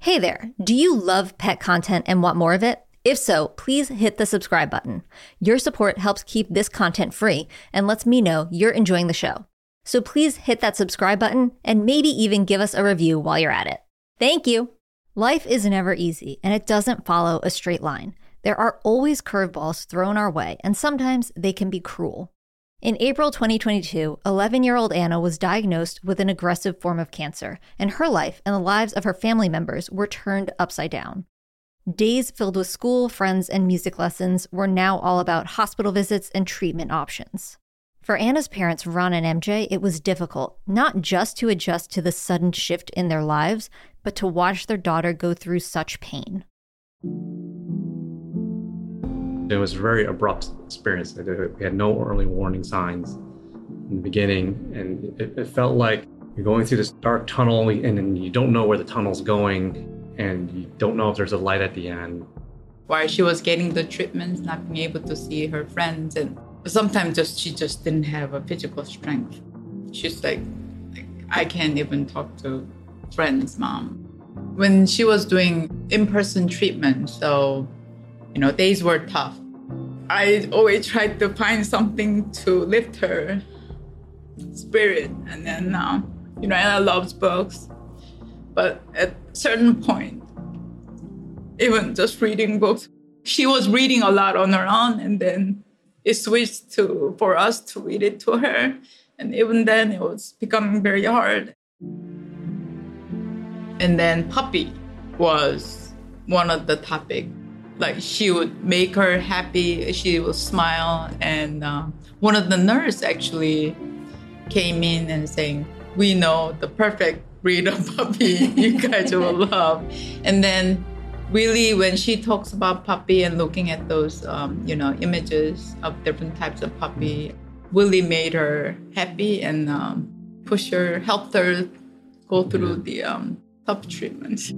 Hey there, do you love pet content and want more of it? If so, please hit the subscribe button. Your support helps keep this content free and lets me know you're enjoying the show. So please hit that subscribe button and maybe even give us a review while you're at it. Thank you. Life is never easy and it doesn't follow a straight line. There are always curveballs thrown our way and sometimes they can be cruel. In April 2022, 11-year-old Anna was diagnosed with an aggressive form of cancer, and her life and the lives of her family members were turned upside down. Days filled with school, friends, and music lessons were now all about hospital visits and treatment options. For Anna's parents, Ron and MJ, it was difficult, not just to adjust to the sudden shift in their lives, but to watch their daughter go through such pain. It was a very abrupt experience. We had no early warning signs in the beginning, and it felt like you're going through this dark tunnel and then you don't know where the tunnel's going and you don't know if there's a light at the end. While she was getting the treatments, not being able to see her friends, and sometimes she just didn't have a physical strength. She's like, I can't even talk to friends, Mom. When she was doing in-person treatment, so days were tough. I always tried to find something to lift her spirit. And then, Anna loves books. But at a certain point, even just reading books, she was reading a lot on her own. And then it switched for us to read it to her. And even then, it was becoming very hard. And then puppy was one of the topics. Like, she would make her happy, she would smile. And one of the nurses actually came in and saying, we know the perfect breed of puppy you guys will love. And then really when she talks about puppy and looking at those, images of different types of puppy, really made her happy and helped her go through the tough treatments.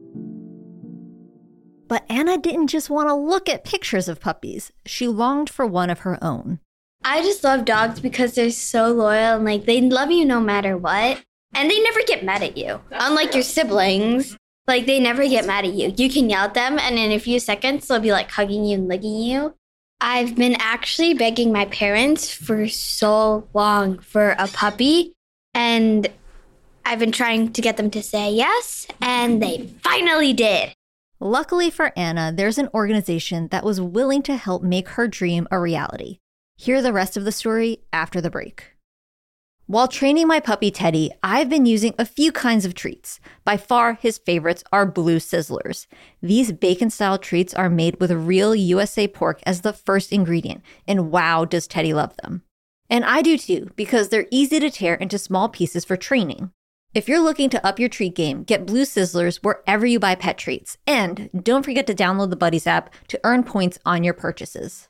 But Anna didn't just want to look at pictures of puppies. She longed for one of her own. I just love dogs because they're so loyal and they love you no matter what. And they never get mad at you. Unlike your siblings, they never get mad at you. You can yell at them and in a few seconds they'll be hugging you and licking you. I've been actually begging my parents for so long for a puppy. And I've been trying to get them to say yes. And they finally did. Luckily for Anna, there's an organization that was willing to help make her dream a reality. Hear the rest of the story after the break. While training my puppy Teddy, I've been using a few kinds of treats. By far, his favorites are Blue Sizzlers. These bacon-style treats are made with real USA pork as the first ingredient, and wow, does Teddy love them. And I do too, because they're easy to tear into small pieces for training. If you're looking to up your treat game, get Blue Sizzlers wherever you buy pet treats. And don't forget to download the Buddies app to earn points on your purchases.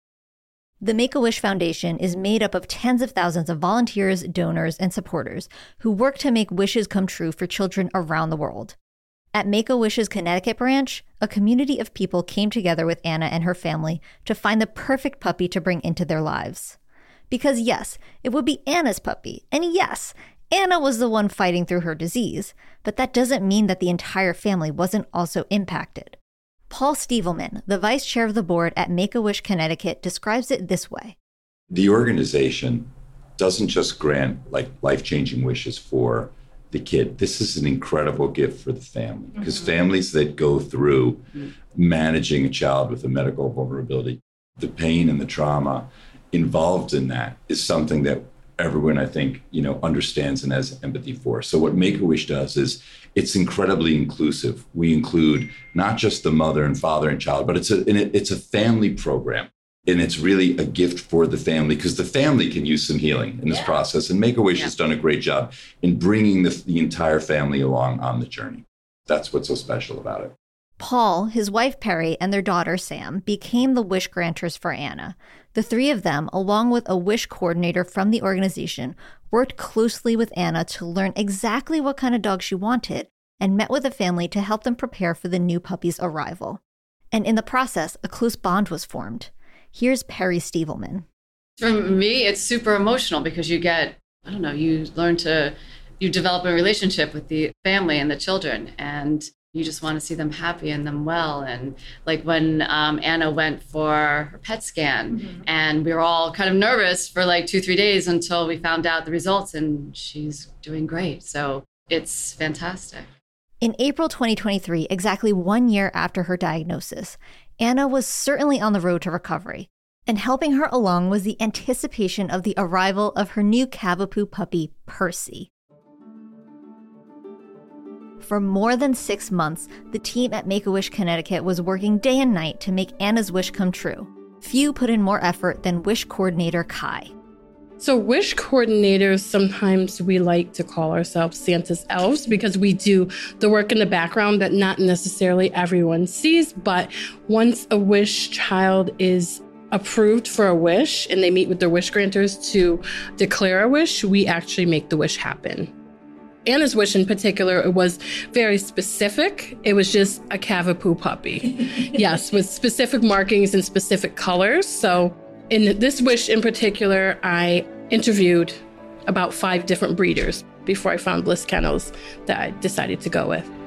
The Make-A-Wish Foundation is made up of tens of thousands of volunteers, donors, and supporters who work to make wishes come true for children around the world. At Make-A-Wish's Connecticut branch, a community of people came together with Anna and her family to find the perfect puppy to bring into their lives. Because yes, it would be Anna's puppy, and yes, Anna was the one fighting through her disease, but that doesn't mean that the entire family wasn't also impacted. Paul Stievelman, the vice chair of the board at Make-A-Wish Connecticut, describes it this way. The organization doesn't just grant life-changing wishes for the kid. This is an incredible gift for the family, because families that go through managing a child with a medical vulnerability, the pain and the trauma involved in that is something that everyone, I think, understands and has empathy for. So what Make-A-Wish does is it's incredibly inclusive. We include not just the mother and father and child, but it's a family program. And it's really a gift for the family because the family can use some healing in this process. And Make-A-Wish has done a great job in bringing the entire family along on the journey. That's what's so special about it. Paul, his wife Perry, and their daughter Sam became the wish granters for Anna. The three of them, along with a wish coordinator from the organization, worked closely with Anna to learn exactly what kind of dog she wanted and met with the family to help them prepare for the new puppy's arrival. And in the process, a close bond was formed. Here's Perry Stievelman. For me, it's super emotional because you develop a relationship with the family and the children. And You just want to see them happy and them well. And like when Anna went for her PET scan, and we were all kind of nervous for like 2-3 days until we found out the results, and she's doing great. So it's fantastic. In April 2023, exactly 1 year after her diagnosis, Anna was certainly on the road to recovery. And helping her along was the anticipation of the arrival of her new Cavapoo puppy, Percy. For more than 6 months, the team at Make-A-Wish Connecticut was working day and night to make Anna's wish come true. Few put in more effort than Wish coordinator Kai. So Wish coordinators, sometimes we like to call ourselves Santa's elves because we do the work in the background that not necessarily everyone sees. But once a Wish child is approved for a wish and they meet with their wish granters to declare a wish, we actually make the wish happen. Anna's wish in particular, it was very specific. It was just a Cavapoo puppy. Yes, with specific markings and specific colors. So in this wish in particular, I interviewed about 5 different breeders before I found Bliss Kennels that I decided to go with.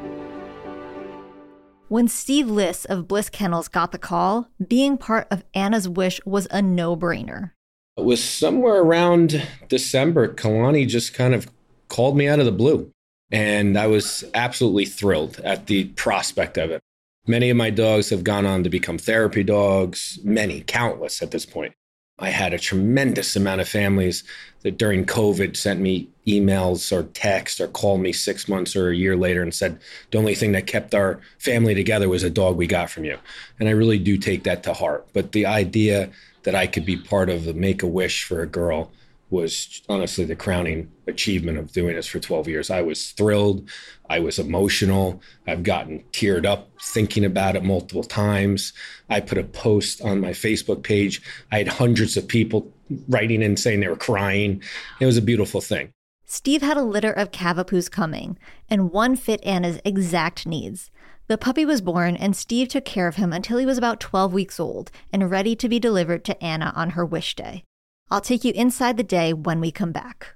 When Steve Liss of Bliss Kennels got the call, being part of Anna's wish was a no-brainer. It was somewhere around December. Kalani just kind of called me out of the blue, and I was absolutely thrilled at the prospect of it. Many of my dogs have gone on to become therapy dogs, many, countless at this point. I had a tremendous amount of families that during COVID sent me emails or text or called me 6 months or a year later and said, the only thing that kept our family together was a dog we got from you. And I really do take that to heart. But the idea that I could be part of the Make-A-Wish for a girl was honestly the crowning achievement of doing this for 12 years. I was thrilled. I was emotional. I've gotten teared up thinking about it multiple times. I put a post on my Facebook page. I had hundreds of people writing in saying they were crying. It was a beautiful thing. Steve had a litter of Cavapoos coming, and one fit Anna's exact needs. The puppy was born, and Steve took care of him until he was about 12 weeks old and ready to be delivered to Anna on her wish day. I'll take you inside the day when we come back.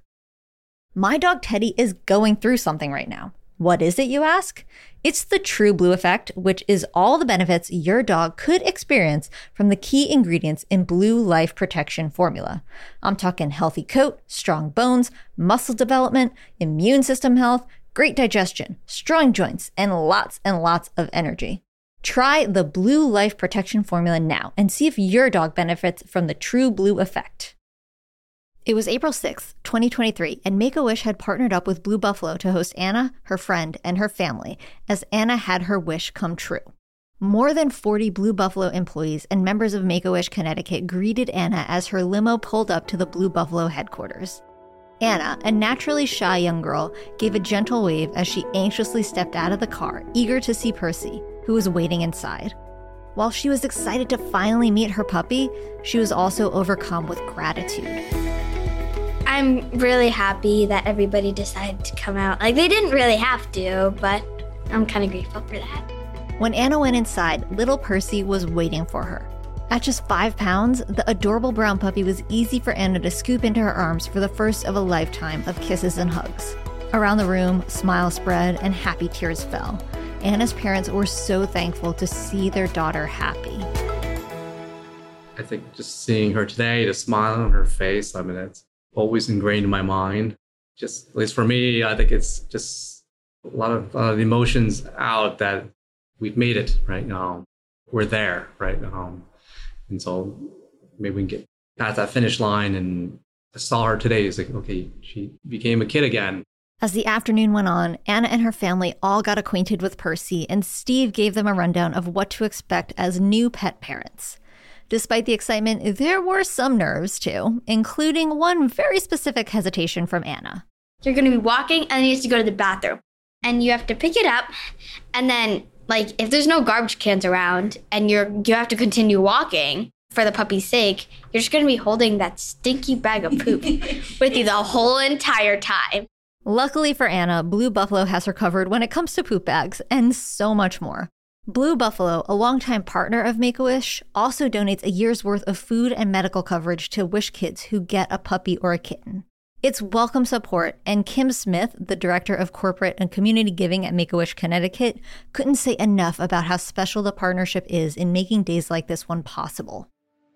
My dog Teddy is going through something right now. What is it, you ask? It's the True Blue Effect, which is all the benefits your dog could experience from the key ingredients in Blue Life Protection formula. I'm talking healthy coat, strong bones, muscle development, immune system health, great digestion, strong joints, and lots of energy. Try the Blue Life Protection formula now and see if your dog benefits from the True Blue Effect. It was April 6th, 2023, and Make-A-Wish had partnered up with Blue Buffalo to host Anna, her friend, and her family as Anna had her wish come true. More than 40 Blue Buffalo employees and members of Make-A-Wish Connecticut greeted Anna as her limo pulled up to the Blue Buffalo headquarters. Anna, a naturally shy young girl, gave a gentle wave as she anxiously stepped out of the car, eager to see Percy, who was waiting inside. While she was excited to finally meet her puppy, she was also overcome with gratitude. I'm really happy that everybody decided to come out. Like, they didn't really have to, but I'm kind of grateful for that. When Anna went inside, little Percy was waiting for her. At just 5 pounds, the adorable brown puppy was easy for Anna to scoop into her arms for the first of a lifetime of kisses and hugs. Around the room, smiles spread and happy tears fell. Anna's parents were so thankful to see their daughter happy. I think just seeing her today, the smile on her face, I mean, it's always ingrained in my mind. Just, at least for me, I think it's just a lot of the emotions out that we've made it, right? We're there, right? And so maybe we can get past that finish line. And I saw her today. It's like, okay, she became a kid again. As the afternoon went on, Anna and her family all got acquainted with Percy, and Steve gave them a rundown of what to expect as new pet parents. Despite the excitement, there were some nerves too, including one very specific hesitation from Anna. You're going to be walking and you have to go to the bathroom. And you have to pick it up. And then, like, if there's no garbage cans around and you have to continue walking for the puppy's sake, you're just going to be holding that stinky bag of poop with you the whole entire time. Luckily for Anna, Blue Buffalo has her covered when it comes to poop bags and so much more. Blue Buffalo, a longtime partner of Make-A-Wish, also donates a year's worth of food and medical coverage to Wish kids who get a puppy or a kitten. It's welcome support, and Kim Smith, the Director of Corporate and Community Giving at Make-A-Wish Connecticut, couldn't say enough about how special the partnership is in making days like this one possible.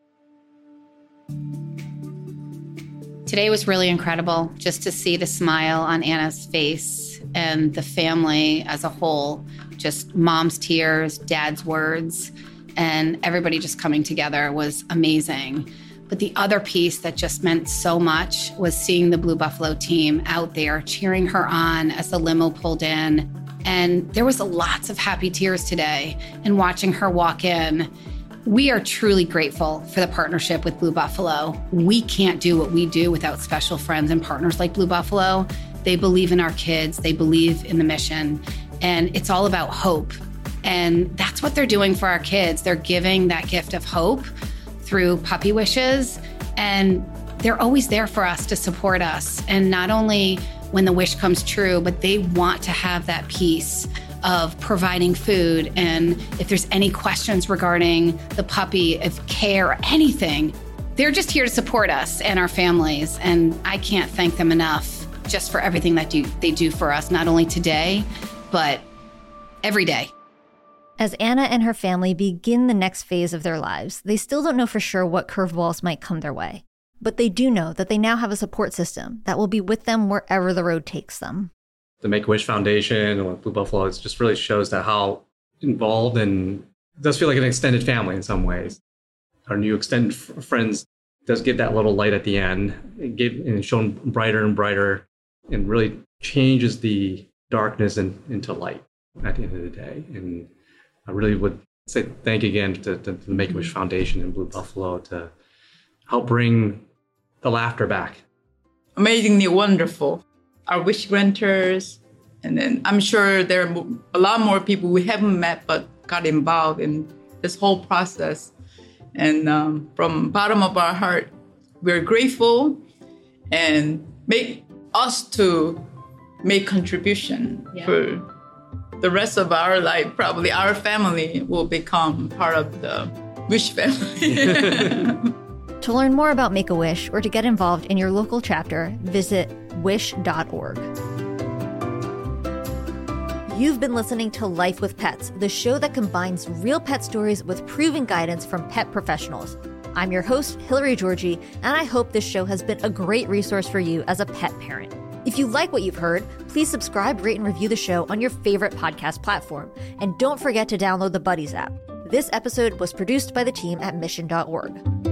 Today was really incredible just to see the smile on Anna's face and the family as a whole. Just mom's tears, dad's words, and everybody just coming together was amazing. But the other piece that just meant so much was seeing the Blue Buffalo team out there cheering her on as the limo pulled in. And there was lots of happy tears today. And watching her walk in, we are truly grateful for the partnership with Blue Buffalo. We can't do what we do without special friends and partners like Blue Buffalo. They believe in our kids. They believe in the mission. And it's all about hope. And that's what they're doing for our kids. They're giving that gift of hope through Puppy Wishes. And they're always there for us to support us. And not only when the wish comes true, but they want to have that piece of providing food. And if there's any questions regarding the puppy, if care, or anything, they're just here to support us and our families. And I can't thank them enough just for everything that they do for us, not only today, but every day. As Anna and her family begin the next phase of their lives, they still don't know for sure what curveballs might come their way. But they do know that they now have a support system that will be with them wherever the road takes them. The Make-A-Wish Foundation and Blue Buffalo, it just really shows that how involved, and it does feel like an extended family in some ways. Our new extended friends does give that little light at the end, and shown brighter and brighter, and really changes the darkness into light at the end of the day. And I really would say thank you again to the Make-A-Wish Foundation and Blue Buffalo to help bring the laughter back. Amazingly wonderful. Our wish granters, and then I'm sure there are a lot more people we haven't met but got involved in this whole process. And from bottom of our heart, we're grateful and make us to make contribution for the rest of our life. Probably our family will become part of the Wish family. To learn more about Make-A-Wish or to get involved in your local chapter, visit wish.org. You've been listening to Life with Pets, the show that combines real pet stories with proven guidance from pet professionals. I'm your host, Hillary Georgie, and I hope this show has been a great resource for you as a pet parent. If you like what you've heard, please subscribe, rate, and review the show on your favorite podcast platform. And don't forget to download the Buddies app. This episode was produced by the team at Mission.org.